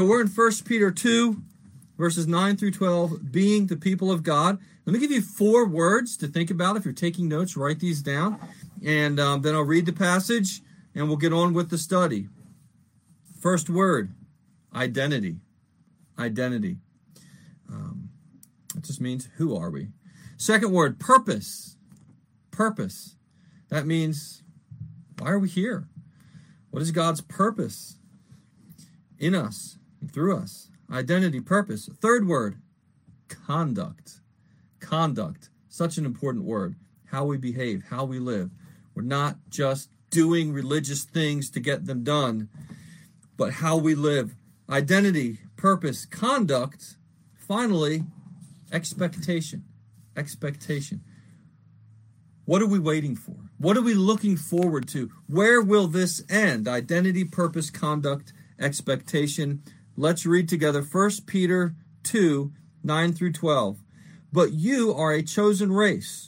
we're in 1 Peter 2, verses 9 through 12, being the people of God. Let me give you 4 words to think about. If you're taking notes, write these down. And then I'll read the passage, and we'll get on with the study. First word, identity. Identity. That just means, who are we? Second word, purpose. Purpose. That means, why are we here? What is God's purpose in us and through us? Identity, purpose. Third word, conduct. Conduct. Such an important word. How we behave, how we live. We're not just doing religious things to get them done, but how we live. Identity, purpose, conduct. Finally, expectation. Expectation. What are we waiting for? What are we looking forward to? Where will this end? Identity, purpose, conduct, expectation. Let's read together 1 Peter 2, 9 through 12. But you are a chosen race,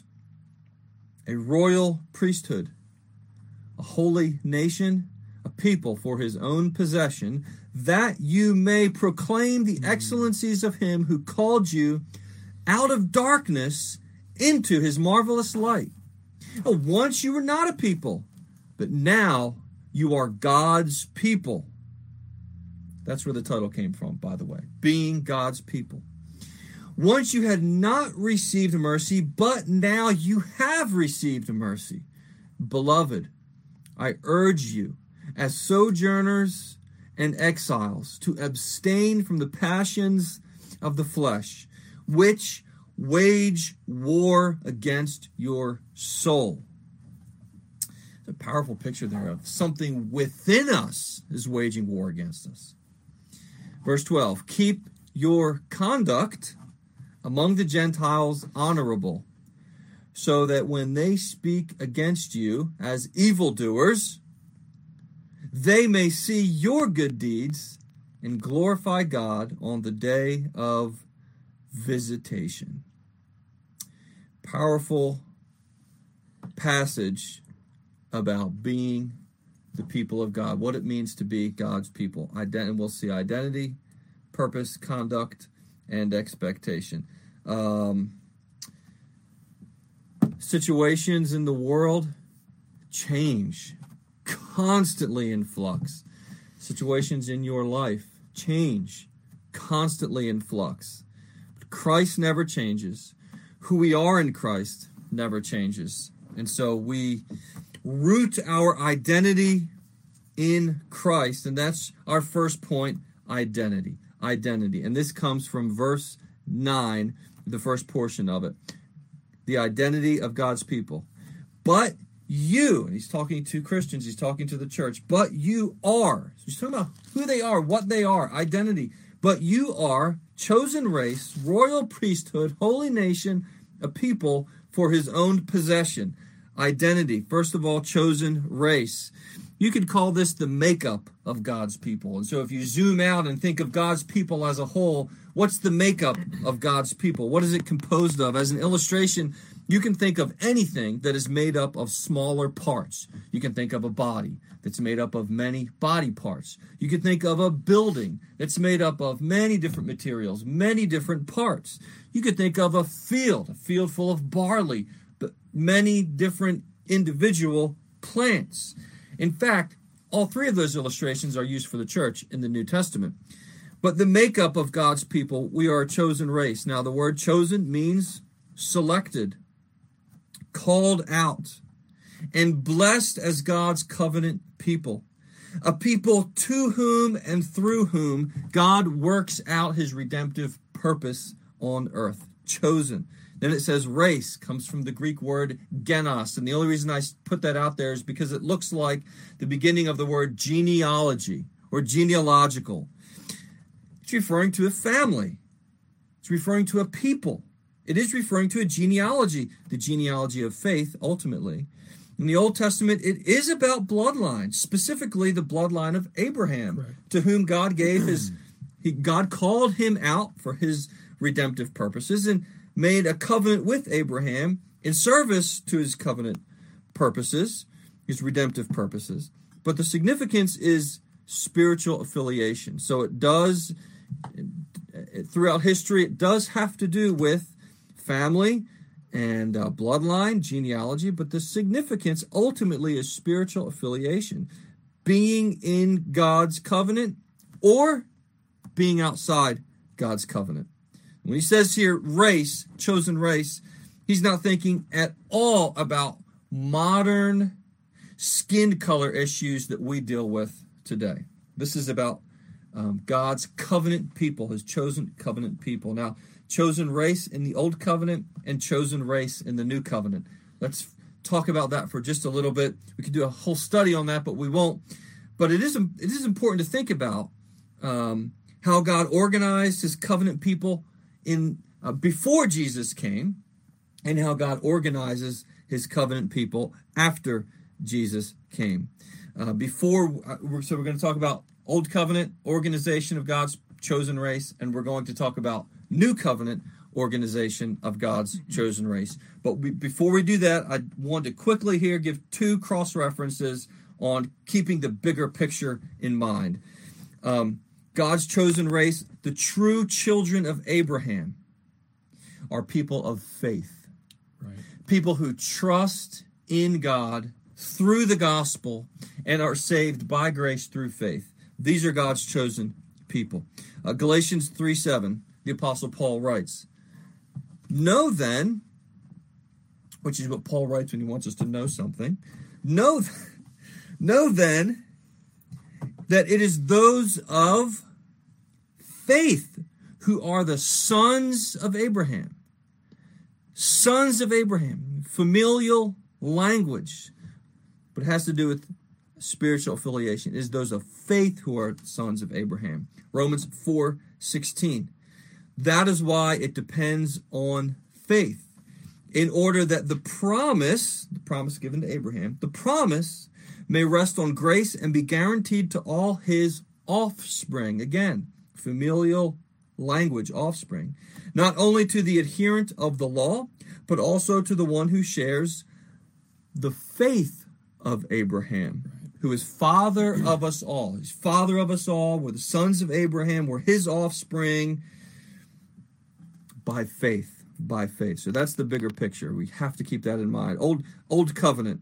a royal priesthood, a holy nation, a people for his own possession, that you may proclaim the excellencies of him who called you out of darkness into his marvelous light. Once you were not a people, but now you are God's people. That's where the title came from, by the way. Being God's people. Once you had not received mercy, but now you have received mercy. Beloved, I urge you, as sojourners and exiles, to abstain from the passions of the flesh, which wage war against your soul. It's a powerful picture there of something within us is waging war against us. Verse 12, keep your conduct among the Gentiles honorable, so that when they speak against you as evildoers, they may see your good deeds and glorify God on the day of visitation. Powerful passage about being the people of God, what it means to be God's people. And we'll see identity, purpose, conduct, and expectation. Situations in the world change, constantly in flux. Situations in your life change, constantly in flux. But Christ never changes. Who we are in Christ never changes. And so we root our identity in Christ. And that's our first point, identity. Identity. And this comes from verse 9, the first portion of it. The identity of God's people. But you, and he's talking to Christians, he's talking to the church, but you are. So he's talking about who they are, what they are, identity. But you are chosen race, royal priesthood, holy nation, a people for his own possession. Identity. First of all, chosen race. You could call this the makeup of God's people. And so if you zoom out and think of God's people as a whole, what's the makeup of God's people? What is it composed of? As an illustration, you can think of anything that is made up of smaller parts. You can think of a body that's made up of many body parts. You can think of a building that's made up of many different materials, many different parts. You could think of a field full of barley, but many different individual plants. In fact, all three of those illustrations are used for the church in the New Testament. But the makeup of God's people, we are a chosen race. Now, the word chosen means selected, called out, and blessed as God's covenant people. A people to whom and through whom God works out his redemptive purpose on earth. Chosen. Then it says race, comes from the Greek word genos. And the only reason I put that out there is because it looks like the beginning of the word genealogy or genealogical. It's referring to a family. It's referring to a people. It is referring to a genealogy, the genealogy of faith, ultimately. In the Old Testament, it is about bloodline, specifically the bloodline of Abraham, right, to whom God gave God called him out for his redemptive purposes and made a covenant with Abraham in service to his covenant purposes, his redemptive purposes. But the significance is spiritual affiliation. So it does, throughout history, it does have to do with family and bloodline, genealogy, but the significance ultimately is spiritual affiliation. Being in God's covenant or being outside God's covenant. When he says here race, chosen race, he's not thinking at all about modern skin color issues that we deal with today. This is about God's covenant people, his chosen covenant people. Now, chosen race in the old covenant and chosen race in the new covenant. Let's talk about that for just a little bit. We could do a whole study on that, but we won't. But it is important to think about how God organized his covenant people in before Jesus came, and how God organizes his covenant people after Jesus came. So we're going to talk about Old Covenant organization of God's chosen race, and we're going to talk about New Covenant organization of God's chosen race. But before we do that, I want to quickly here give two cross-references on keeping the bigger picture in mind. God's chosen race, the true children of Abraham, are people of faith. Right. People who trust in God through the gospel and are saved by grace through faith. These are God's chosen people. Galatians 3:7, the Apostle Paul writes, "Know then," which is what Paul writes when he wants us to know something, know then that it is those of faith who are the sons of Abraham. Sons of Abraham, familial language, but it has to do with spiritual affiliation. It is those of faith who are sons of Abraham. Romans 4:16. That is why it depends on faith, in order that the promise given to Abraham, the promise may rest on grace and be guaranteed to all his offspring. Again, familial language, offspring. Not only to the adherent of the law, but also to the one who shares the faith of Abraham, who is father of us all. He's father of us all. We're the sons of Abraham. We're his offspring by faith. By faith. So that's the bigger picture. We have to keep that in mind. Old covenant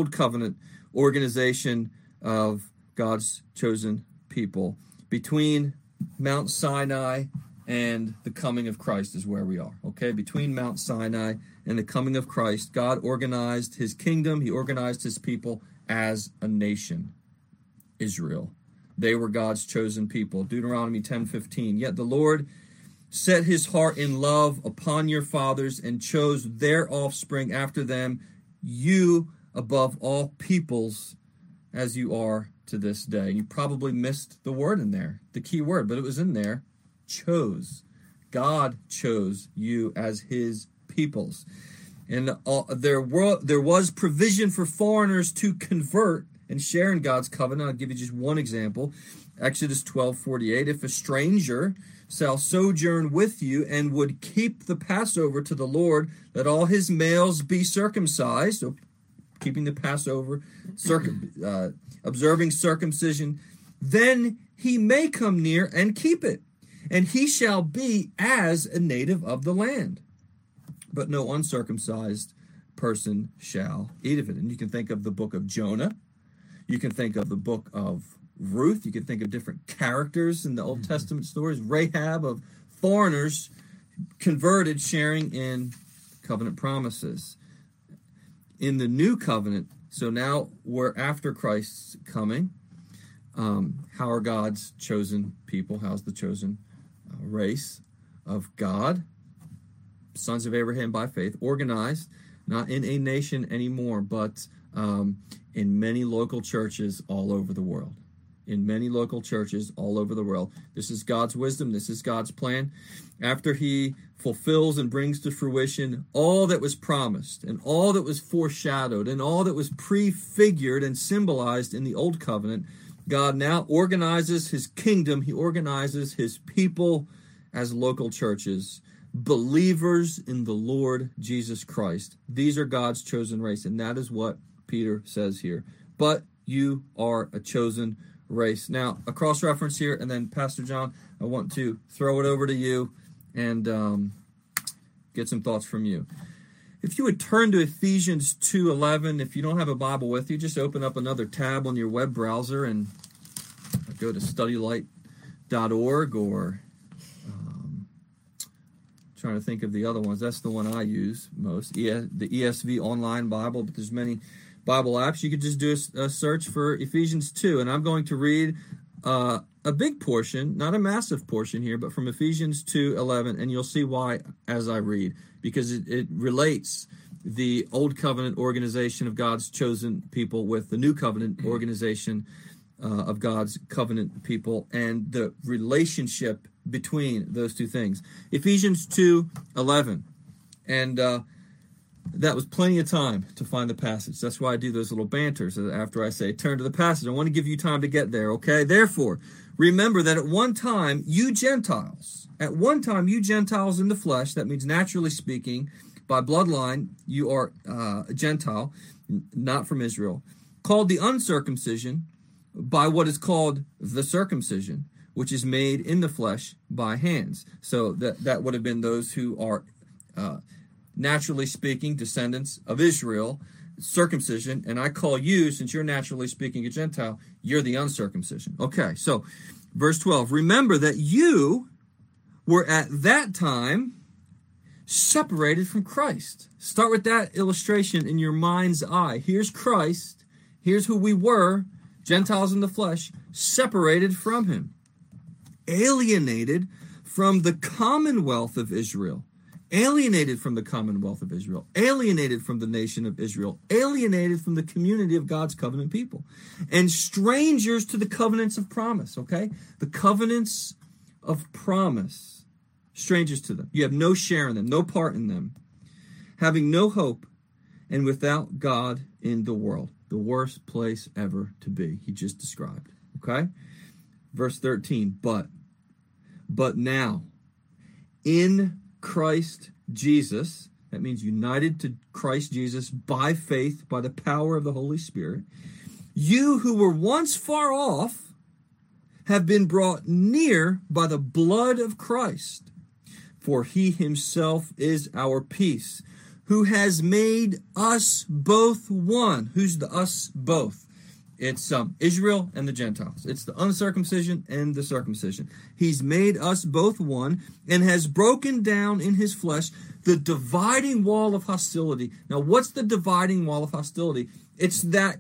organization of God's chosen people. Between Mount Sinai and the coming of Christ is where we are. Okay? Between Mount Sinai and the coming of Christ, God organized his kingdom. He organized his people as a nation, Israel. They were God's chosen people. Deuteronomy 10:15. Yet the Lord set his heart in love upon your fathers and chose their offspring after them, you above all peoples, as you are to this day. You probably missed the word in there, the key word, but it was in there. Chose. God chose you as his peoples. And there was provision for foreigners to convert and share in God's covenant. I'll give you just one example. Exodus 12:48. If a stranger shall sojourn with you and would keep the Passover to the Lord, let all his males be circumcised. So keeping the Passover, observing circumcision, then he may come near and keep it, and he shall be as a native of the land. But no uncircumcised person shall eat of it. And you can think of the book of Jonah. You can think of the book of Ruth. You can think of different characters in the Old Testament stories. Rahab, of foreigners converted, sharing in covenant promises. In the new covenant, so now we're after Christ's coming. How are God's chosen people? How's the chosen race of God? Sons of Abraham by faith, organized, not in a nation anymore, but in many local churches all over the world. In many local churches all over the world. This is God's wisdom. This is God's plan. After he fulfills and brings to fruition all that was promised and all that was foreshadowed and all that was prefigured and symbolized in the old covenant, God now organizes his kingdom. He organizes his people as local churches, believers in the Lord Jesus Christ. These are God's chosen race, and that is what Peter says here. But you are a chosen race. Now, a cross-reference here, and then Pastor John, I want to throw it over to you and get some thoughts from you. If you would turn to Ephesians 2:11, if you don't have a Bible with you, just open up another tab on your web browser and go to studylight.org or trying to think of the other ones. That's the one I use most, the ESV Online Bible, but there's many Bible apps. You could just do a search for Ephesians 2, and I'm going to read a big portion, not a massive portion here, but from Ephesians 2:11, and you'll see why as I read, because it relates the Old Covenant organization of God's chosen people with the New Covenant organization of God's covenant people, and the relationship between those two things. Ephesians 2:11, and that was plenty of time to find the passage. That's why I do those little banters after I say turn to the passage. I want to give you time to get there, okay? Therefore, remember that at one time you Gentiles in the flesh, that means naturally speaking, by bloodline, you are a Gentile, not from Israel, called the uncircumcision by what is called the circumcision, which is made in the flesh by hands. So that would have been those who are, naturally speaking, descendants of Israel, circumcision, and I call you, since you're naturally speaking a Gentile, you're the uncircumcision. Okay, so verse 12, remember that you were at that time separated from Christ. Start with that illustration in your mind's eye. Here's Christ. Here's who we were, Gentiles in the flesh, separated from him. Alienated from the commonwealth of Israel. Alienated from the commonwealth of Israel. Alienated from the nation of Israel. Alienated from the community of God's covenant people. And strangers to the covenants of promise, okay? The covenants of promise. Strangers to them. You have no share in them, no part in them. Having no hope and without God in the world. The worst place ever to be, he just described, okay? Verse 13, but now, in Christ Jesus, that means united to Christ Jesus by faith, by the power of the Holy Spirit, you who were once far off have been brought near by the blood of Christ. For he himself is our peace, who has made us both one. Who's the us both? It's Israel and the Gentiles. It's the uncircumcision and the circumcision. He's made us both one and has broken down in his flesh the dividing wall of hostility. Now, what's the dividing wall of hostility? It's that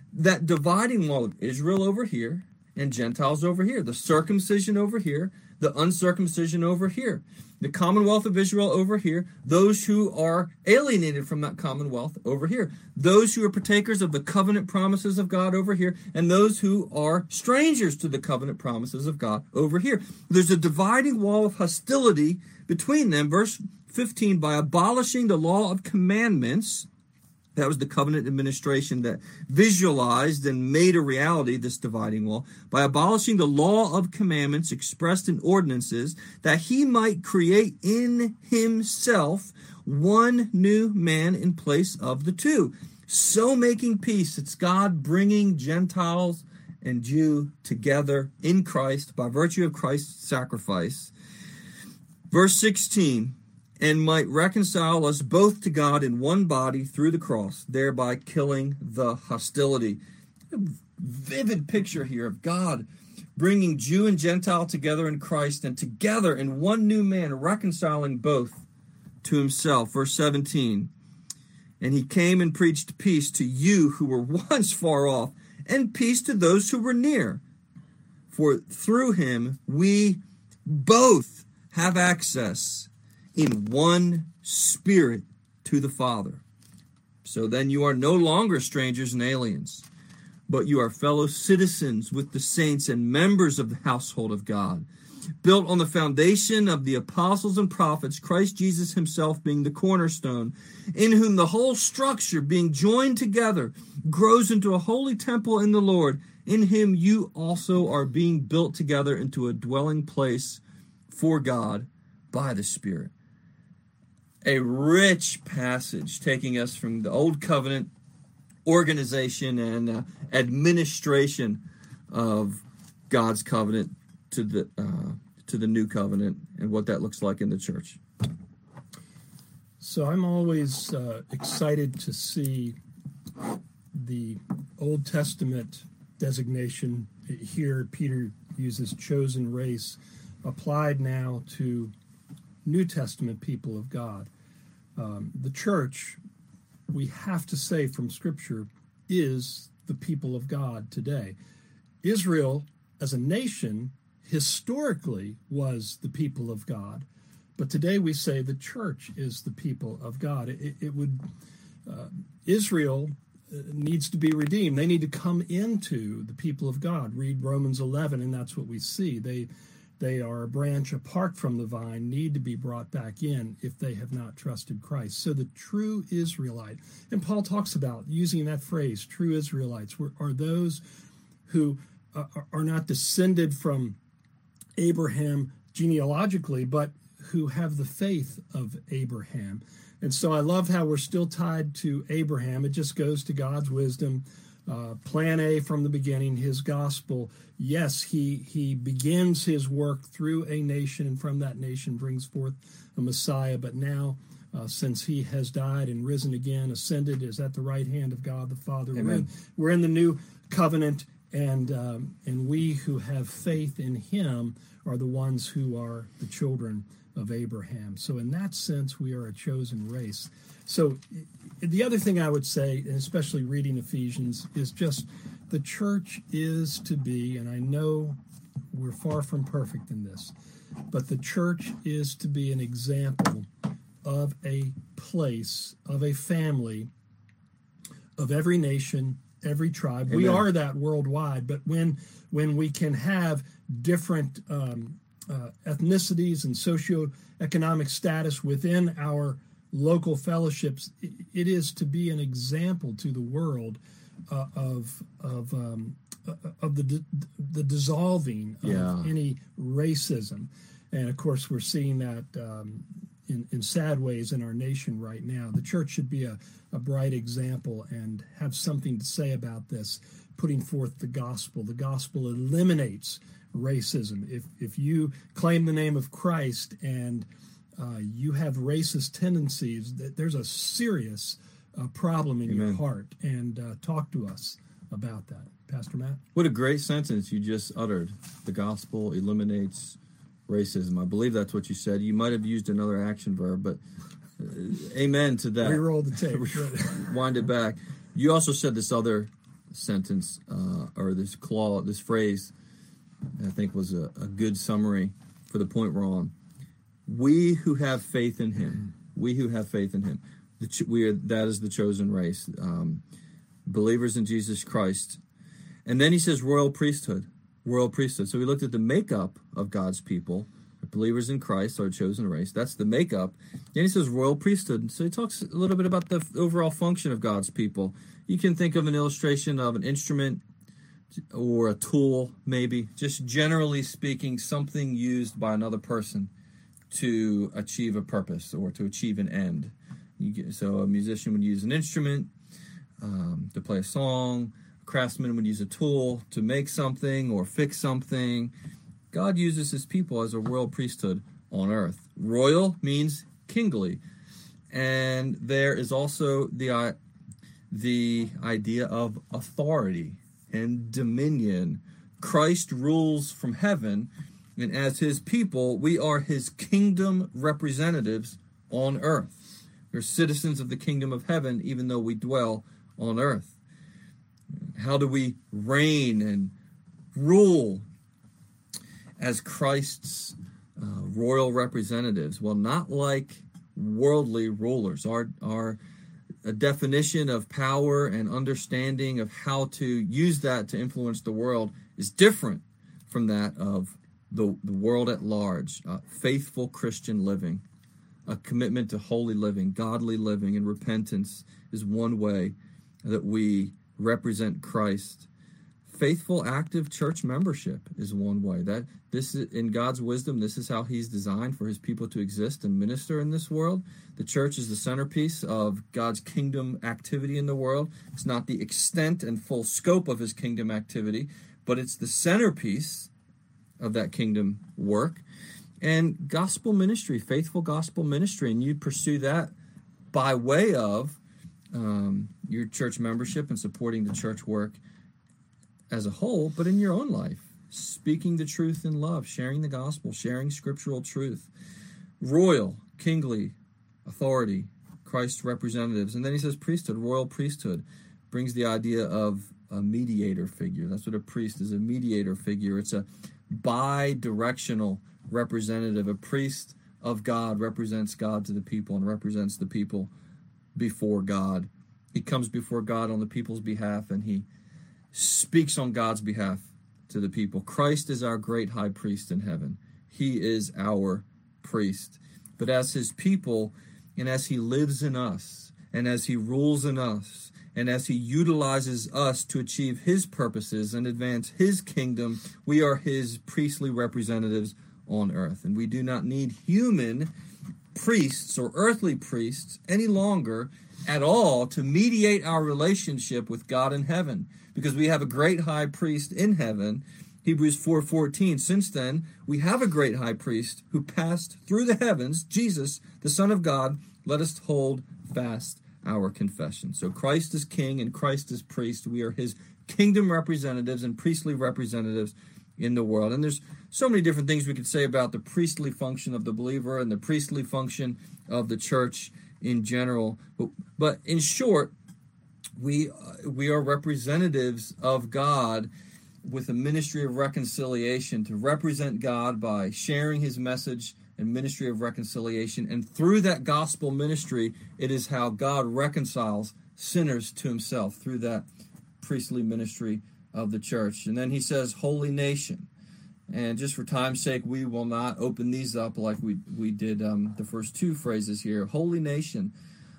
dividing wall of Israel over here and Gentiles over here. The circumcision over here, the uncircumcision over here. The commonwealth of Israel over here, those who are alienated from that commonwealth over here, those who are partakers of the covenant promises of God over here, and those who are strangers to the covenant promises of God over here. There's a dividing wall of hostility between them. Verse 15, by abolishing the law of commandments, that was the covenant administration that visualized and made a reality this dividing wall. By abolishing the law of commandments expressed in ordinances, that he might create in himself one new man in place of the two. So making peace. It's God bringing Gentiles and Jew together in Christ by virtue of Christ's sacrifice. Verse 16. And might reconcile us both to God in one body through the cross, thereby killing the hostility. A vivid picture here of God bringing Jew and Gentile together in Christ and together in one new man, reconciling both to himself. Verse 17, and he came and preached peace to you who were once far off, and peace to those who were near. For through him we both have access in one spirit to the Father. So then you are no longer strangers and aliens, but you are fellow citizens with the saints and members of the household of God, built on the foundation of the apostles and prophets, Christ Jesus himself being the cornerstone, in whom the whole structure being joined together grows into a holy temple in the Lord. In him you also are being built together into a dwelling place for God by the Spirit. A rich passage taking us from the Old Covenant organization and administration of God's covenant to the new covenant and what that looks like in the church. So I'm always excited to see the Old Testament designation. Here, Peter uses chosen race applied now to New Testament people of God. The church, we have to say from Scripture, is the people of God today. Israel, as a nation, historically was the people of God, but today we say the church is the people of God. Israel needs to be redeemed. They need to come into the people of God. Read Romans 11, and that's what we see. They are a branch apart from the vine, need to be brought back in if they have not trusted Christ. So the true Israelite, and Paul talks about using that phrase, true Israelites, are those who are not descended from Abraham genealogically, but who have the faith of Abraham. And so I love how we're still tied to Abraham. It just goes to God's wisdom. Plan A from the beginning, his gospel. Yes, he begins his work through a nation, and from that nation brings forth a Messiah. But now, since he has died and risen again, ascended, is at the right hand of God the Father. We're in the new covenant, and we who have faith in him are the ones who are the children of Abraham. So in that sense, we are a chosen race. So the other thing I would say, and especially reading Ephesians, is just the church is to be, and I know we're far from perfect in this, but the church is to be an example of a place, of a family, of every nation, every tribe. Amen. We are that worldwide, but when we can have different ethnicities and socioeconomic status within our local fellowships, it is to be an example to the world of the dissolving of any racism. And of course, we're seeing that in sad ways in our nation right now. The church should be a bright example and have something to say about this, putting forth the gospel. The gospel eliminates racism. If you claim the name of Christ and you have racist tendencies, there's a serious problem in your heart. And talk to us about that. Pastor Matt? What a great sentence you just uttered. The gospel eliminates racism. I believe that's what you said. You might have used another action verb, but amen to that. Reroll the tape. Wind it back. You also said this other sentence, or this phrase, I think was a good summary for the point we're on. We who have faith in him. We who have faith in him. That is the chosen race. Believers in Jesus Christ. And then he says royal priesthood. Royal priesthood. So we looked at the makeup of God's people. Believers in Christ are a chosen race. That's the makeup. Then he says royal priesthood. So he talks a little bit about the overall function of God's people. You can think of an illustration of an instrument or a tool, maybe. Just generally speaking, something used by another person to achieve a purpose or to achieve an end. So a musician would use an instrument to play a song. A craftsman would use a tool to make something or fix something. God uses his people as a royal priesthood on earth. Royal means kingly. And there is also the idea of authority and dominion. Christ rules from heaven, and as his people, we are his kingdom representatives on earth. We're citizens of the kingdom of heaven, even though we dwell on earth. How do we reign and rule as Christ's royal representatives? Well, not like worldly rulers. Our definition of power and understanding of how to use that to influence the world is different from that of the world at large. Faithful Christian living, a commitment to holy living, godly living, and repentance is one way that we represent Christ. Faithful, active church membership is one way. That this is, in God's wisdom, this is how he's designed for his people to exist and minister in this world. The church is the centerpiece of God's kingdom activity in the world. It's not the extent and full scope of his kingdom activity, but it's the centerpiece of that kingdom work. And gospel ministry, faithful gospel ministry, and you pursue that by way of your church membership and supporting the church work as a whole, but in your own life, speaking the truth in love, sharing the gospel, sharing scriptural truth, royal, kingly authority, Christ's representatives. And then he says priesthood, royal priesthood, brings the idea of a mediator figure. That's what a priest is, a mediator figure. It's a bi-directional representative. A priest of God represents God to the people and represents the people before God. He comes before God on the people's behalf, and he speaks on God's behalf to the people. Christ is our great high priest in heaven. He is our priest. But as his people, and as he lives in us, and as he rules in us, and as he utilizes us to achieve his purposes and advance his kingdom, we are his priestly representatives on earth. And we do not need human priests or earthly priests any longer at all to mediate our relationship with God in heaven, because we have a great high priest in heaven. Hebrews 4:14, since then, we have a great high priest who passed through the heavens, Jesus, the Son of God. Let us hold fast our confession. So Christ is king and Christ is priest. We are his kingdom representatives and priestly representatives in the world. And there's so many different things we could say about the priestly function of the believer and the priestly function of the church in general. But in short, we are representatives of God with a ministry of reconciliation, to represent God by sharing his message and ministry of reconciliation. And through that gospel ministry, it is how God reconciles sinners to himself, through that priestly ministry of the church. And then he says, holy nation. And just for time's sake, we will not open these up like we did the first two phrases here. Holy nation.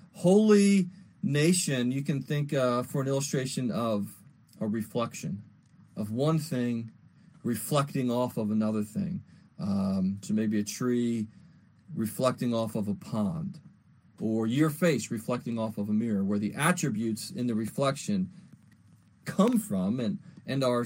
Holy nation, you can think for an illustration of a reflection of one thing reflecting off of another thing. So maybe a tree reflecting off of a pond, or your face reflecting off of a mirror, where the attributes in the reflection come from and are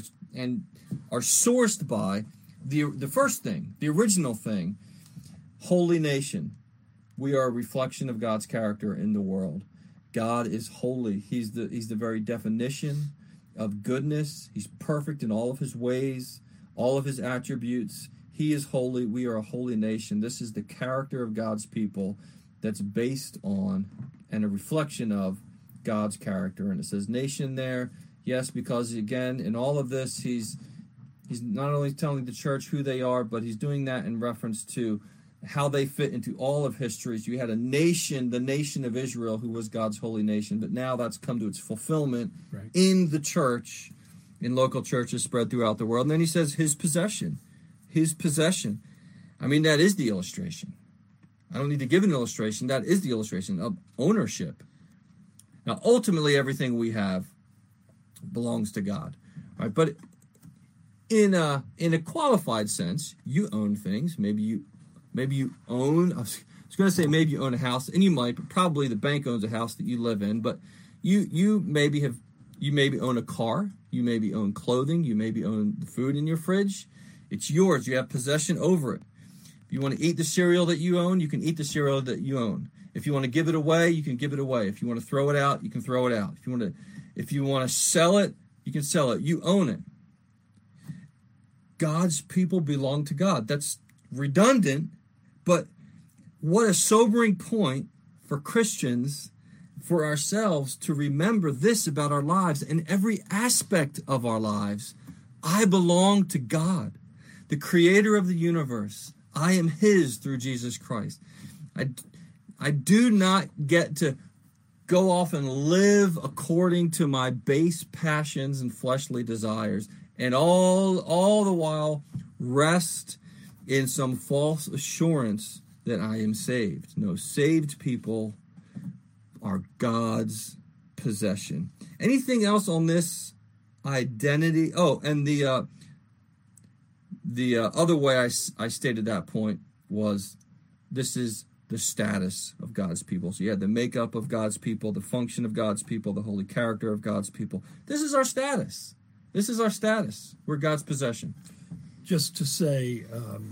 sourced by the first thing, the original thing. Holy nation. We are a reflection of God's character in the world. God is holy. He's the very definition of goodness. He's perfect in all of his ways, all of his attributes. He is holy. We are a holy nation. This is the character of God's people that's based on and a reflection of God's character. And it says nation there, yes, because again, in all of this, he's not only telling the church who they are, but he's doing that in reference to how they fit into all of history. So you had a nation, the nation of Israel, who was God's holy nation, but now that's come to its fulfillment in the church, in local churches spread throughout the world. And then he says his possession. His possession. I mean, that is the illustration. I don't need to give an illustration. That is the illustration of ownership. Now, ultimately, everything we have belongs to God, right? But in a qualified sense, you own things. Maybe you own. I was going to say maybe you own a house, and you might, but probably the bank owns a house that you live in. But you maybe own a car. You maybe own clothing. You maybe own the food in your fridge. It's yours. You have possession over it. If you want to eat the cereal that you own, you can eat the cereal that you own. If you want to give it away, you can give it away. If you want to throw it out, you can throw it out. If you want to sell it, you can sell it. You own it. God's people belong to God. That's redundant, but what a sobering point for Christians, for ourselves, to remember this about our lives and every aspect of our lives. I belong to God, the creator of the universe. I am his through Jesus Christ. I do not get to go off and live according to my base passions and fleshly desires, and all the while rest in some false assurance that I am saved. No, saved people are God's possession. Anything else on this identity? Oh, and the other way I stated that point was this is the status of God's people. So you had the makeup of God's people, the function of God's people, the holy character of God's people. This is our status. This is our status. We're God's possession. Just to say,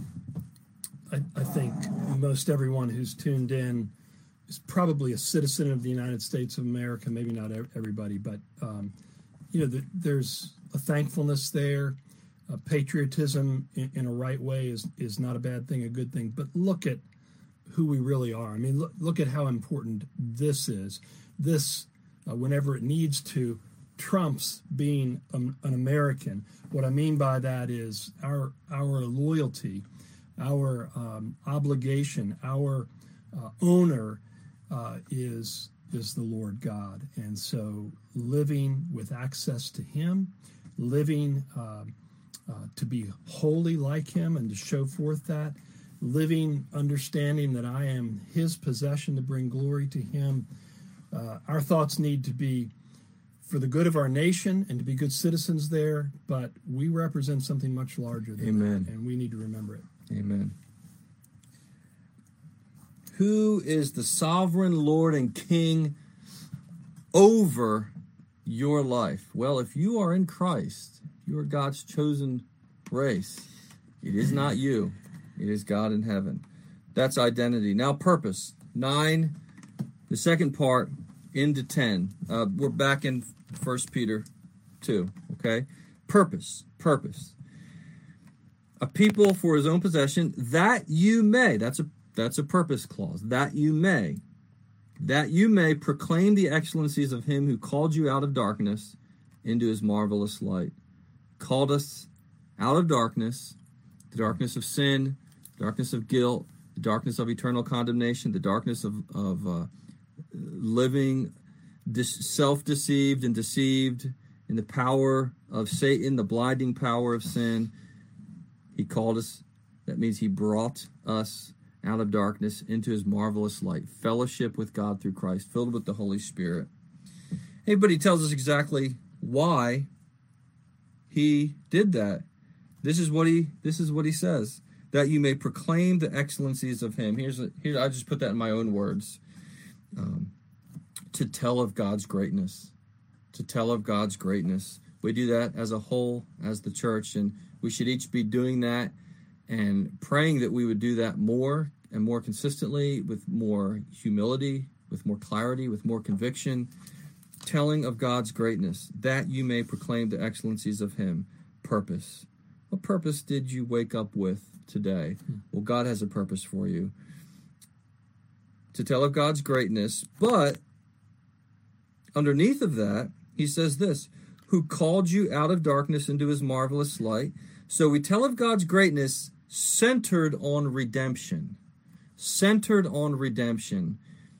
I think most everyone who's tuned in is probably a citizen of the United States of America. Maybe not everybody, but there's a thankfulness there. Patriotism in a right way is not a bad thing, a good thing. But look at who we really are. I mean, look at how important this is. This, whenever it needs to, trumps being an American. What I mean by that is our loyalty, our obligation, our owner is the Lord God. And so living with access to him, living to be holy like him and to show forth that, living understanding that I am his possession to bring glory to him. Our thoughts need to be for the good of our nation and to be good citizens there, but we represent something much larger than Amen. that, and we need to remember it. Amen. Who is the sovereign Lord and King over your life? Well, if you are in Christ, you are God's chosen race. It is not you. It is God in heaven. That's identity. Now, purpose. 9, the second part, into 10. We're back in 1 Peter 2, okay? Purpose. A people for his own possession, that you may. That's a purpose clause. That you may proclaim the excellencies of him who called you out of darkness into his marvelous light. Called us out of darkness, the darkness of sin, darkness of guilt, the darkness of eternal condemnation, the darkness of living self-deceived and deceived in the power of Satan, the blinding power of sin. He called us. That means he brought us out of darkness into his marvelous light, fellowship with God through Christ, filled with the Holy Spirit. But he tells us exactly why he did that. This is what he says, that you may proclaim the excellencies of him. Here I just put that in my own words. To tell of God's greatness. To tell of God's greatness. We do that as a whole, as the church, and we should each be doing that and praying that we would do that more and more consistently, with more humility, with more clarity, with more conviction, telling of God's greatness, that you may proclaim the excellencies of him. Purpose. What purpose did you wake up with today? Well, God has a purpose for you. To tell of God's greatness, but underneath of that, he says this, who called you out of darkness into his marvelous light. So we tell of God's greatness centered on redemption. Centered on redemption.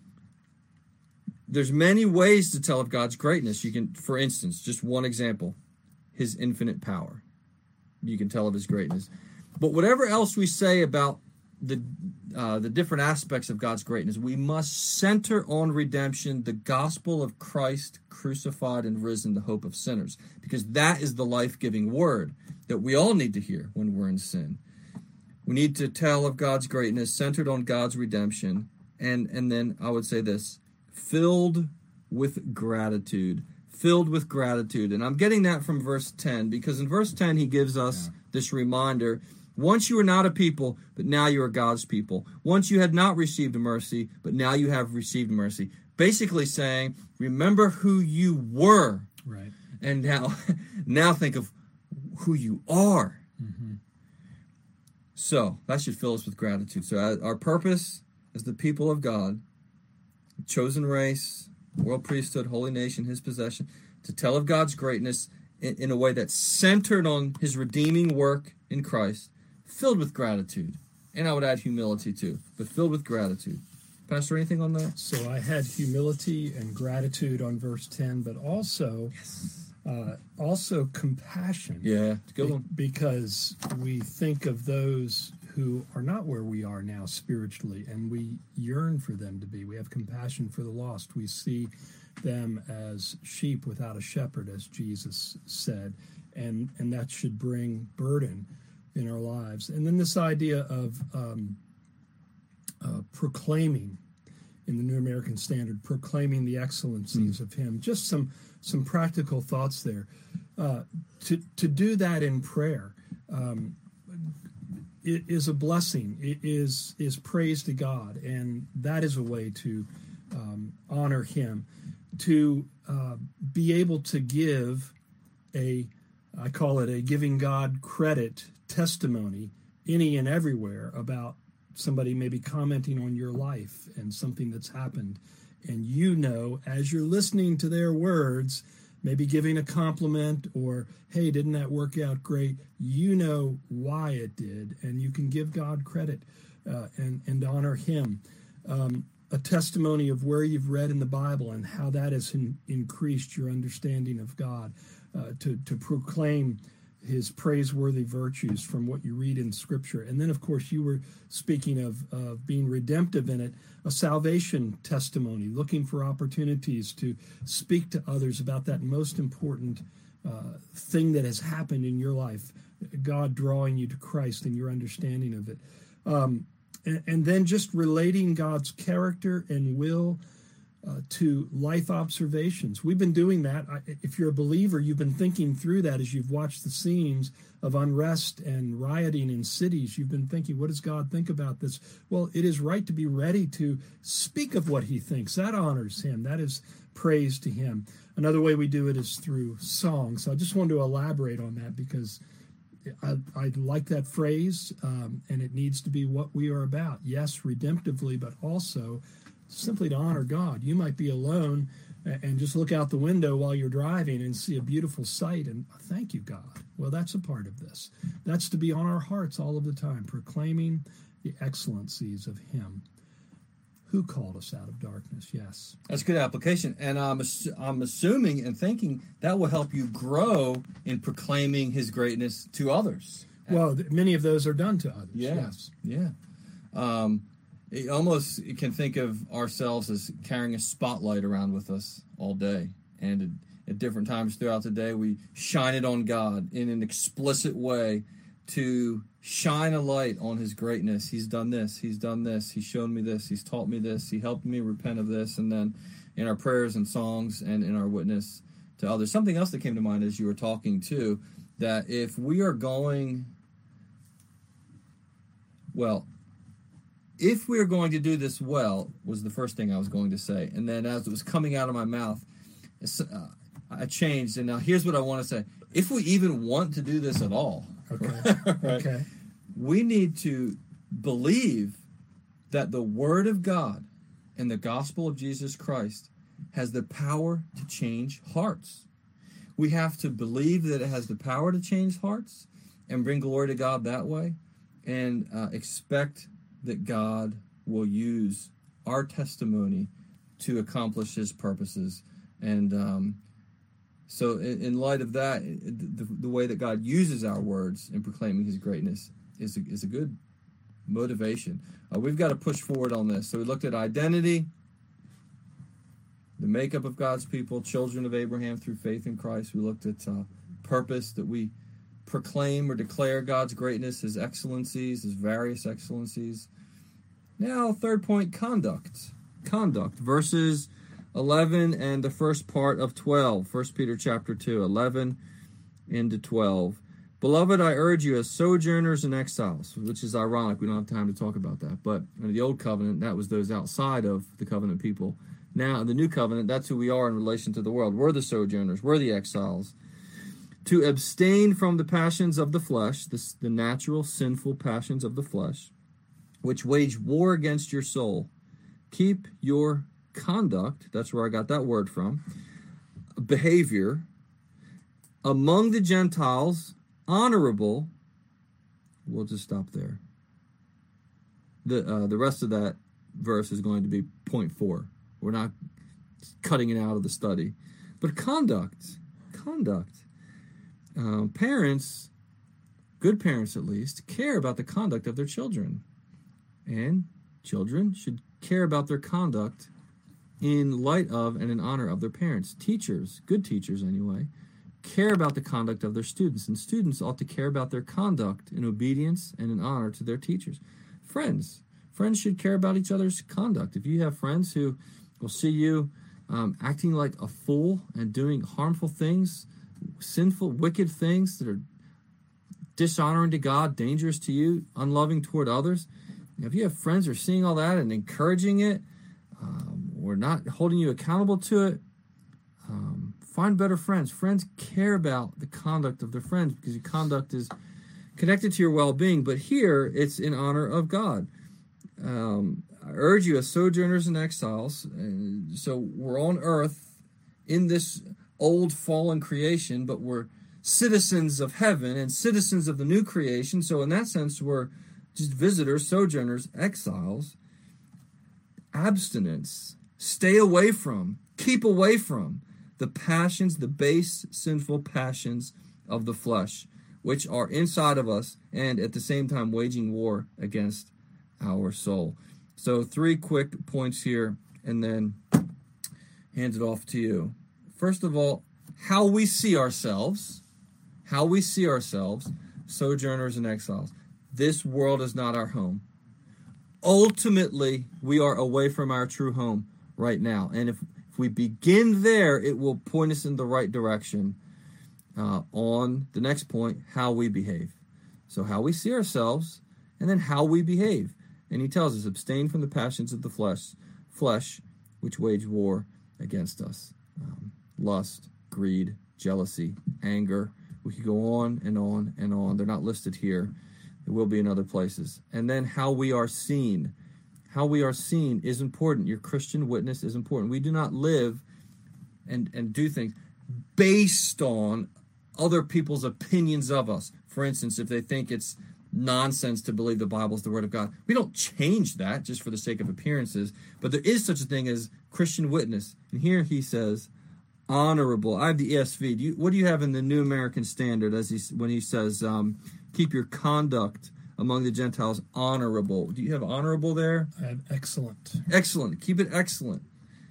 There's many ways to tell of God's greatness. You can, for instance, just one example, his infinite power. You can tell of his greatness. But whatever else we say about the different aspects of God's greatness, we must center on redemption, the gospel of Christ crucified and risen, the hope of sinners, because that is the life-giving word that we all need to hear when we're in sin. We need to tell of God's greatness, centered on God's redemption, and then I would say this, filled with gratitude. Filled with gratitude. And I'm getting that from verse 10, because in verse 10 he gives us this reminder. Once you were not a people, but now you are God's people. Once you had not received mercy, but now you have received mercy. Basically saying, remember who you were. Right. And now think of who you are. Mm-hmm. So that should fill us with gratitude. So our purpose as the people of God, chosen race, royal priesthood, holy nation, his possession, to tell of God's greatness in a way that's centered on his redeeming work in Christ, filled with gratitude. And I would add humility too, but filled with gratitude. Pastor, anything on that? So I had humility and gratitude on verse 10, but also compassion. Yeah, it's a good one. Because we think of those who are not where we are now spiritually, and we yearn for them to be. We have compassion for the lost. We see them as sheep without a shepherd, as Jesus said, and that should bring burden in our lives. And then this idea of proclaiming, in the New American Standard, proclaiming the excellencies of him. Just some practical thoughts there. To do that in prayer, it is a blessing. It is praise to God, and that is a way to honor Him. To be able to give I call it a giving God credit testimony, any and everywhere, about somebody maybe commenting on your life and something that's happened. And as you're listening to their words, maybe giving a compliment or, hey, didn't that work out great? You know why it did, and you can give God credit and honor Him. A testimony of where you've read in the Bible and how that has increased your understanding of God, to proclaim His praiseworthy virtues from what you read in Scripture. And then, of course, you were speaking of being redemptive in it, a salvation testimony, looking for opportunities to speak to others about that most important thing that has happened in your life, God drawing you to Christ and your understanding of it. And then just relating God's character and will to life observations. We've been doing that. If you're a believer, you've been thinking through that as you've watched the scenes of unrest and rioting in cities. You've been thinking, what does God think about this? Well, it is right to be ready to speak of what He thinks. That honors Him. That is praise to Him. Another way we do it is through song. So I just wanted to elaborate on that because I like that phrase, and it needs to be what we are about. Yes, redemptively, but also simply to honor God. You might be alone and just look out the window while you're driving and see a beautiful sight and thank you, God. Well, that's a part of this. That's to be on our hearts all of the time, proclaiming the excellencies of Him who called us out of darkness. Yes. That's good application. And I'm assuming and thinking that will help you grow in proclaiming His greatness to others. Well, many of those are done to others. Yeah. Yes. Yeah. You can think of ourselves as carrying a spotlight around with us all day. And at different times throughout the day, we shine it on God in an explicit way to shine a light on His greatness. He's done this. He's done this. He's shown me this. He's taught me this. He helped me repent of this. And then in our prayers and songs and in our witness to others. Something else that came to mind as you were talking, too, that if we are going... If we are going to do this well, was the first thing I was going to say. And then as it was coming out of my mouth, I changed. And now here's what I want to say. If we even want to do this at all, okay. Right, Okay. we need to believe that the Word of God and the gospel of Jesus Christ has the power to change hearts. We have to believe that it has the power to change hearts and bring glory to God that way, and expect that God will use our testimony to accomplish His purposes. And so in light of that, the way that God uses our words in proclaiming His greatness is a good motivation. We've got to push forward on this. So we looked at identity, the makeup of God's people, children of Abraham through faith in Christ. We looked at purpose, that we proclaim or declare God's greatness, His excellencies, His various excellencies. Now, third point, conduct. Conduct, verses 11 and the first part of 12. 1 Peter chapter 2, 11 into 12. Beloved, I urge you as sojourners and exiles, which is ironic. We don't have time to talk about that. But in the old covenant, that was those outside of the covenant people. Now, in the new covenant, that's who we are in relation to the world. We're the sojourners. We're the exiles. To abstain from the passions of the flesh, the natural sinful passions of the flesh, which wage war against your soul. Keep your conduct, that's where I got that word from, behavior, among the Gentiles, honorable. We'll just stop there. The rest of that verse is going to be point 4. We're not cutting it out of the study. But conduct. Parents, good parents at least, care about the conduct of their children. And children should care about their conduct in light of and in honor of their parents. Teachers, good teachers anyway, care about the conduct of their students. And students ought to care about their conduct in obedience and in honor to their teachers. Friends should care about each other's conduct. If you have friends who will see you acting like a fool and doing harmful things sinful, wicked things that are dishonoring to God, dangerous to you, unloving toward others, if you have friends who are seeing all that and encouraging it, or not holding you accountable to it, find better friends. Friends care about the conduct of their friends because your conduct is connected to your well-being. But here, it's in honor of God. I urge you as sojourners and exiles, so we're on earth in this old fallen creation, but we're citizens of heaven and citizens of the new creation. So in that sense, we're just visitors, sojourners, exiles. Abstinence. Stay away from, keep away from the passions, the base, sinful passions of the flesh, which are inside of us and at the same time waging war against our soul. So 3 quick points here and then hand it off to you. First of all, how we see ourselves, sojourners and exiles. This world is not our home. Ultimately, we are away from our true home right now. And if we begin there, it will point us in the right direction on the next point, how we behave. So how we see ourselves, and then how we behave. And he tells us, abstain from the passions of the flesh, which wage war against us. Lust, greed, jealousy, anger. We could go on and on and on. They're not listed here. It will be in other places. And then how we are seen. How we are seen is important. Your Christian witness is important. We do not live and do things based on other people's opinions of us. For instance, if they think it's nonsense to believe the Bible is the Word of God, we don't change that just for the sake of appearances. But there is such a thing as Christian witness. And here he says, honorable. I have the ESV. What do you have in the New American Standard when he says, keep your conduct among the Gentiles honorable? Do you have honorable there? I have excellent. Excellent. Keep it excellent.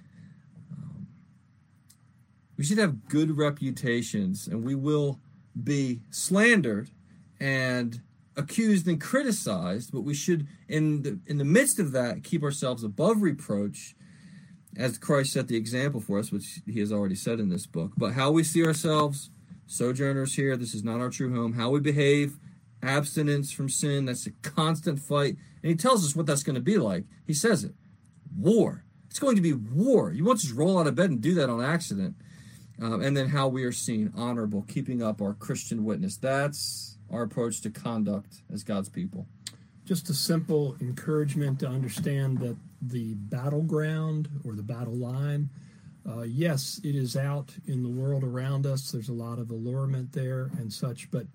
We should have good reputations, and we will be slandered and accused and criticized, but we should, in the midst of that, keep ourselves above reproach, as Christ set the example for us, which he has already said in this book. But how we see ourselves, sojourners here, this is not our true home. How we behave, abstinence from sin, that's a constant fight. And he tells us what that's going to be like. He says it. War. It's going to be war. You won't just roll out of bed and do that on accident. And then how we are seen, honorable, keeping up our Christian witness. That's our approach to conduct as God's people. Just a simple encouragement to understand that the battleground or the battle line, yes, it is out in the world around us. There's a lot of allurement there and such, but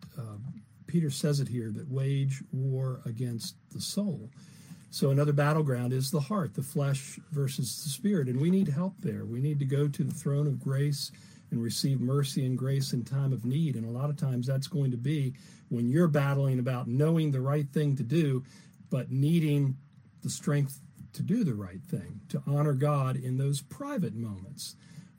Peter says it here, that wage war against the soul. So another battleground is the heart, the flesh versus the spirit, and we need help there. We need to go to the throne of grace and receive mercy and grace in time of need, and a lot of times that's going to be when you're battling about knowing the right thing to do, but needing the strength to do the right thing, to honor God in those private moments,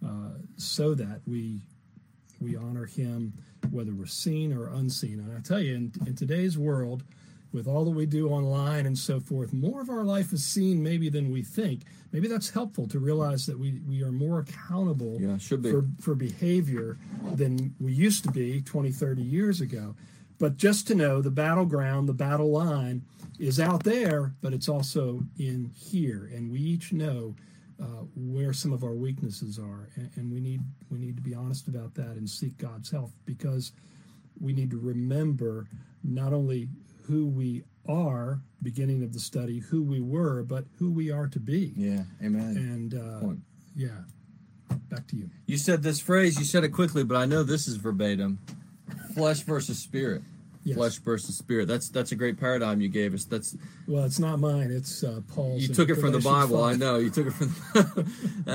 so that we honor him whether we're seen or unseen. And I tell you, in today's world, with all that we do online and so forth, more of our life is seen maybe than we think. Maybe that's helpful to realize that we are more accountable for behavior than we used to be 20, 30 years ago. But just to know the battleground, the battle line is out there, but it's also in here. And we each know where some of our weaknesses are. And we need to be honest about that and seek God's help, because we need to remember not only who we are, beginning of the study, who we were, but who we are to be. Yeah, amen. And, yeah, back to you. You said this phrase, you said it quickly, but I know this is verbatim. Flesh versus spirit. Yes. Flesh versus spirit. That's a great paradigm you gave us. Well, it's not mine. It's Paul's. You took it from the Bible. 5. I know. You took it from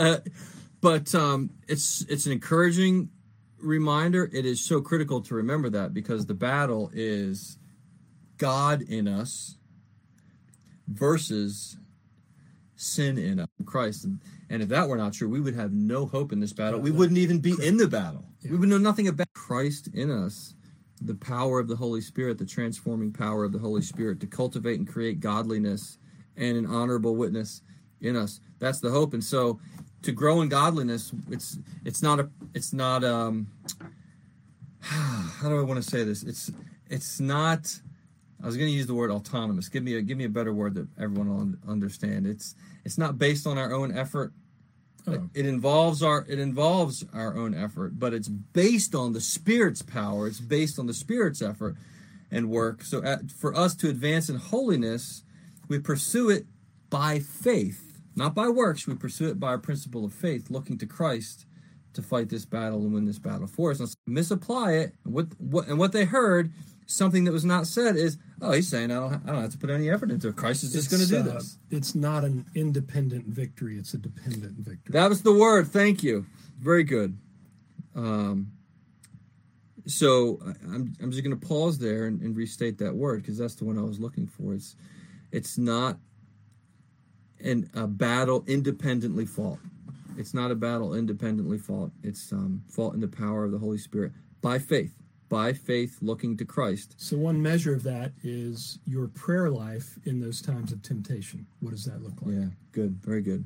but it's an encouraging reminder. It is so critical to remember that, because the battle is God in us versus sin in us, Christ. And if that were not true, we would have no hope in this battle. We wouldn't even be in the battle. Yeah. We would know nothing about Christ in us, the power of the Holy Spirit, the transforming power of the Holy Spirit to cultivate and create godliness and an honorable witness in us. That's the hope. And so to grow in godliness, it's not how do I want to say this? It's not. I was going to use the word autonomous. Give me a better word that everyone will understand. It's not based on our own effort. Oh. It involves our own effort, but it's based on the Spirit's power. It's based on the Spirit's effort and work. So for us to advance in holiness, we pursue it by faith, not by works. We pursue it by our principle of faith, looking to Christ to fight this battle and win this battle for us. Let's misapply it. And what they heard, something that was not said, is, oh, he's saying I don't have to put any effort into it. Christ is just going to do this. It's not an independent victory. It's a dependent victory. That was the word. Thank you. Very good. So I'm just going to pause there and restate that word, because that's the one I was looking for. It's not a battle independently fought. It's not a battle independently fought. It's fought in the power of the Holy Spirit by faith. By faith, looking to Christ. So one measure of that is your prayer life in those times of temptation. What does that look like? Yeah, good. Very good.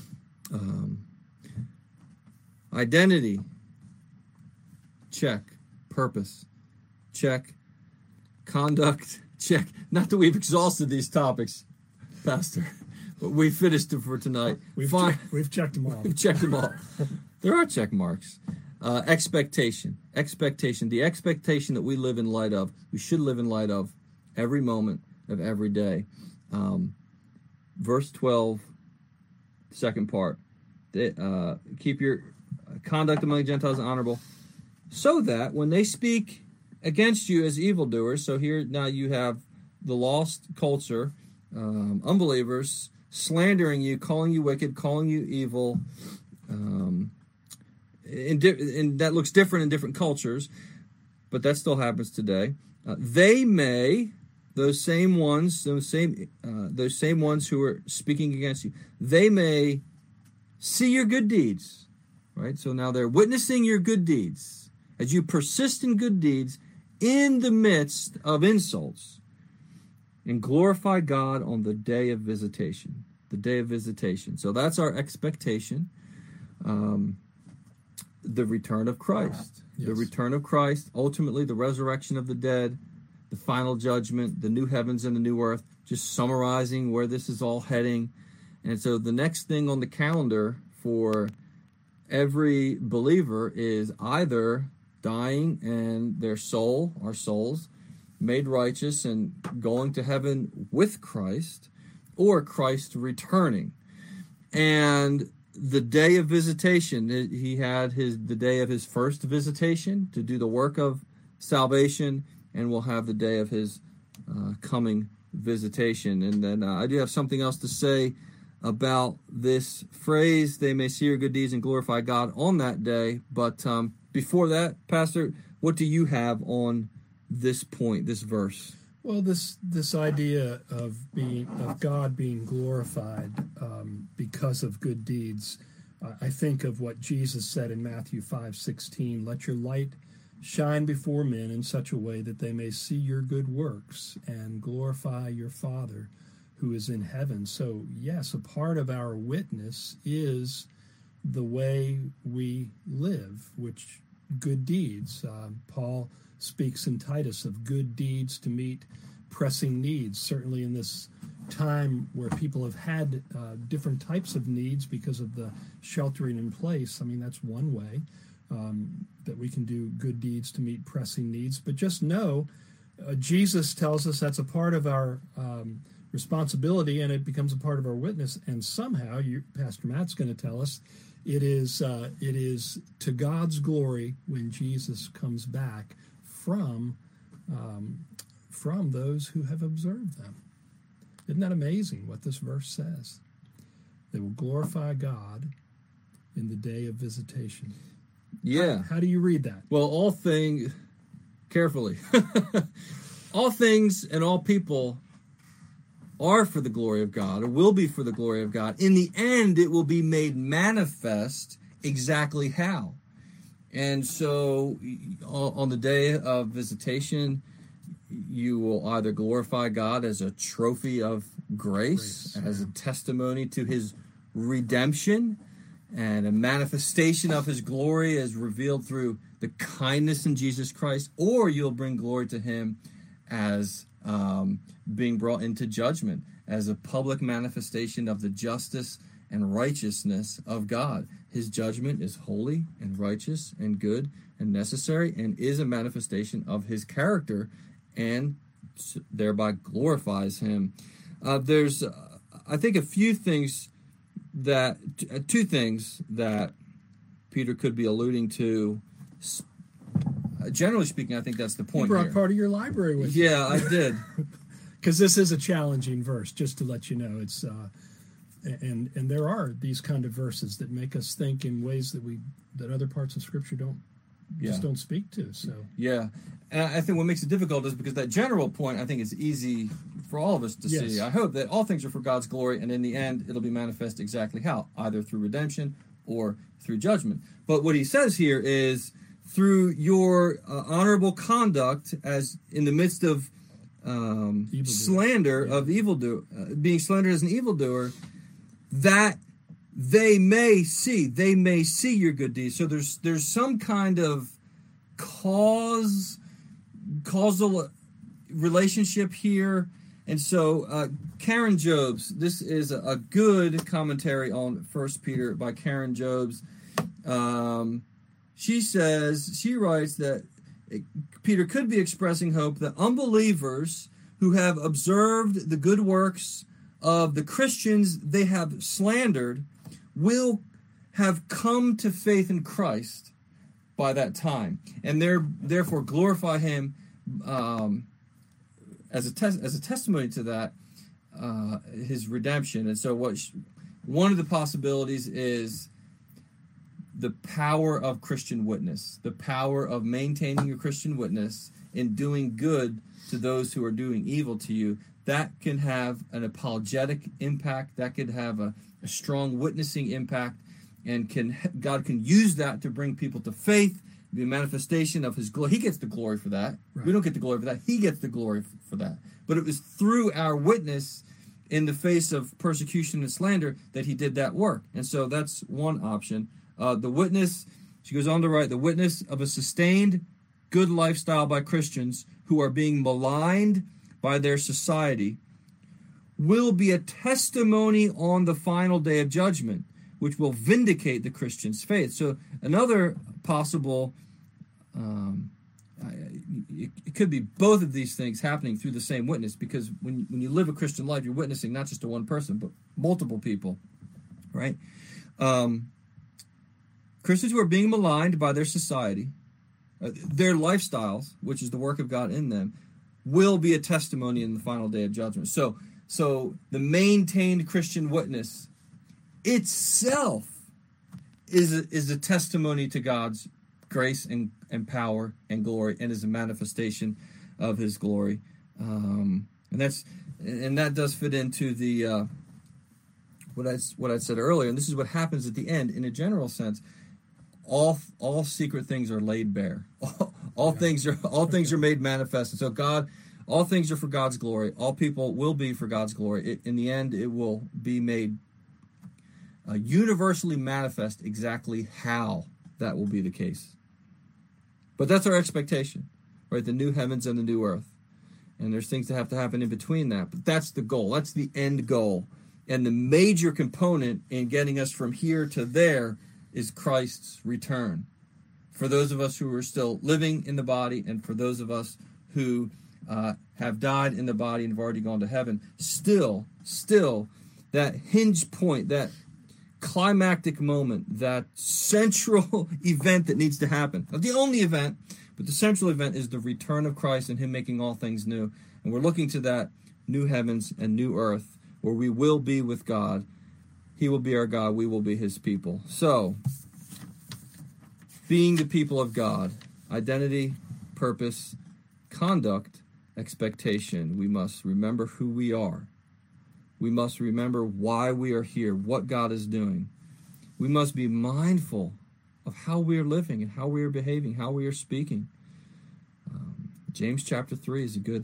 Identity. Check. Purpose. Check. Conduct. Check. Not that we've exhausted these topics, Pastor, but we finished them for tonight. We've checked them all. We've checked them all. There are check marks. Expectation. The expectation that we live in light of, we should live in light of every moment of every day. Verse 12, second part. Keep your conduct among the Gentiles honorable, so that when they speak against you as evildoers, so here now you have the lost culture, unbelievers, slandering you, calling you wicked, calling you evil, and that looks different in different cultures, but that still happens today. They may, those same ones who are speaking against you, they may see your good deeds, right? So now they're witnessing your good deeds as you persist in good deeds in the midst of insults, and glorify God on the day of visitation. The day of visitation. So that's our expectation. The return of Christ. Yes. The return of Christ, ultimately the resurrection of the dead, the final judgment, the new heavens and the new earth, just summarizing where this is all heading. And so the next thing on the calendar for every believer is either dying and their soul, our souls, made righteous and going to heaven with Christ, or Christ returning. And the day of visitation, he had the day of his first visitation to do the work of salvation, and we'll have the day of his coming visitation. And then I do have something else to say about this phrase, they may see your good deeds and glorify God on that day. But before that, Pastor, what do you have on this point, this verse? Well, this idea of God being glorified because of good deeds, I think of what Jesus said in Matthew 5:16. Let your light shine before men in such a way that they may see your good works and glorify your Father who is in heaven. So, yes, a part of our witness is the way we live, which good deeds. Paul speaks in Titus of good deeds to meet pressing needs. Certainly in this time where people have had different types of needs because of the sheltering in place, I mean, that's one way that we can do good deeds to meet pressing needs. But just know, Jesus tells us that's a part of our responsibility, and it becomes a part of our witness. And somehow, Pastor Matt's going to tell us, it is to God's glory when Jesus comes back from those who have observed them. Isn't that amazing what this verse says? They will glorify God in the day of visitation. Yeah. How do you read that? Well, all things, carefully, all things and all people are for the glory of God, or will be for the glory of God. In the end, it will be made manifest exactly how. And so on the day of visitation, you will either glorify God as a trophy of grace, as a testimony to his redemption, and a manifestation of his glory is revealed through the kindness in Jesus Christ, or you'll bring glory to him as being brought into judgment, as a public manifestation of the justice and righteousness of God. His judgment is holy and righteous and good and necessary, and is a manifestation of his character, and thereby glorifies him. There's, I think, two things that Peter could be alluding to. Generally speaking, I think that's the point. You brought here. part of your library with you. Yeah, I did. Because this is a challenging verse, just to let you know. It's and there are these kind of verses that make us think in ways that other parts of Scripture don't speak to. So yeah, and I think what makes it difficult is because that general point, I think, is easy for all of us to see. I hope that all things are for God's glory, and in the end, it'll be manifest exactly how, either through redemption or through judgment. But what he says here is through your honorable conduct, as in the midst of slander of evildoer, being slandered as an evildoer, that they may see your good deeds. So there's some kind of causal relationship here. And so Karen Jobes, this is a good commentary on 1 Peter by Karen Jobes. She writes that Peter could be expressing hope that unbelievers who have observed the good works of the Christians they have slandered will have come to faith in Christ by that time, and therefore glorify him as a testimony to that, his redemption. And so one of the possibilities is the power of Christian witness, the power of maintaining your Christian witness in doing good to those who are doing evil to you. That can have an apologetic impact. That could have a strong witnessing impact, and God can use that to bring people to faith, be a manifestation of his glory. He gets the glory for that. Right. We don't get the glory for that. He gets the glory for that. But it was through our witness in the face of persecution and slander that he did that work. And so that's one option. The witness, she goes on to write, the witness of a sustained good lifestyle by Christians who are being maligned by their society will be a testimony on the final day of judgment, which will vindicate the Christian's faith. So another possible, it could be both of these things happening through the same witness, because when you live a Christian life, you're witnessing not just to one person, but multiple people, right? Christians who are being maligned by their society, their lifestyles, which is the work of God in them, will be a testimony in the final day of judgment. So the maintained Christian witness itself is a testimony to God's grace and power and glory, and is a manifestation of his glory. And that does fit into the what I said earlier, and this is what happens at the end in a general sense. All secret things are laid bare. All things are made manifest. And so all things are for God's glory. All people will be for God's glory. In the end, it will be made universally manifest exactly how that will be the case. But that's our expectation, right? The new heavens and the new earth. And there's things that have to happen in between that. But that's the goal. That's the end goal. And the major component in getting us from here to there is Christ's return. For those of us who are still living in the body, and for those of us who have died in the body and have already gone to heaven, still that hinge point, that climactic moment, that central event that needs to happen. Not the only event, but the central event is the return of Christ and him making all things new. And we're looking to that new heavens and new earth where we will be with God. He will be our God. We will be his people. So, being the people of God, identity, purpose, conduct, expectation. We must remember who we are. We must remember why we are here, what God is doing. We must be mindful of how we are living and how we are behaving, how we are speaking. James chapter 3 is a good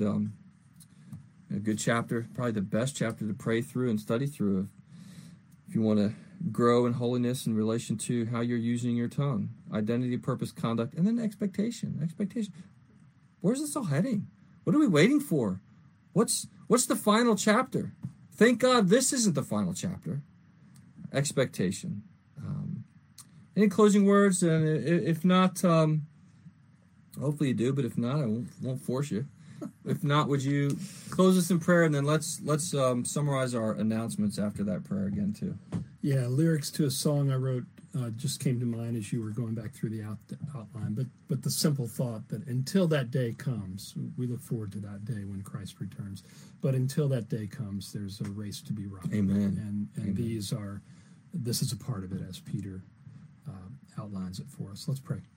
chapter, probably the best chapter to pray through and study through. If you want to grow in holiness in relation to how you're using your tongue. Identity, purpose, conduct, and then expectation. Expectation. Where's this all heading? What are we waiting for? What's the final chapter? Thank God this isn't the final chapter. Expectation. Any closing words? And if not, hopefully you do, but if not, I won't force you. If not, would you close us in prayer, and then let's summarize our announcements after that prayer again too. Yeah, lyrics to a song I wrote just came to mind as you were going back through the outline. But the simple thought that until that day comes, we look forward to that day when Christ returns. But until that day comes, there's a race to be run. Amen. And Amen. this is a part of it, as Peter outlines it for us. Let's pray.